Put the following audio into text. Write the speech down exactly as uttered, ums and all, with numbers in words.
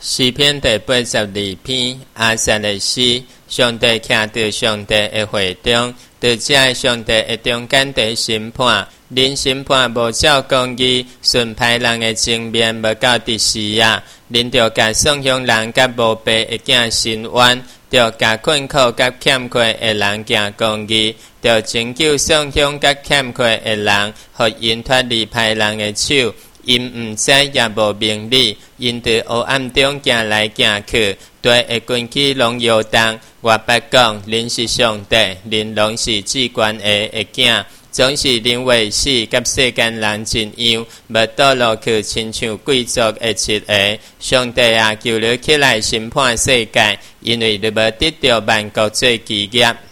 诗篇第八十二篇，阿萨的诗，上帝徛在上帝的会中，在这上帝的中间地审判，恁审判无照公义，顺歹人的情面无到伫时啊！恁着甲丧凶人甲无白的囝伸冤，着甲困苦甲欠缺的人行公义，着拯救丧凶甲欠缺的人，互因脱离歹人的手。因毋知也无明理，因伫黑暗中行来行去，对会军旗拢摇动。我捌讲，恁是上帝，恁拢是至关的的囝，总是恁为死，甲世间人真样，无倒落去，亲像贵族的七个。上帝啊，求你起来审判世界，因为你无得到万国做基业。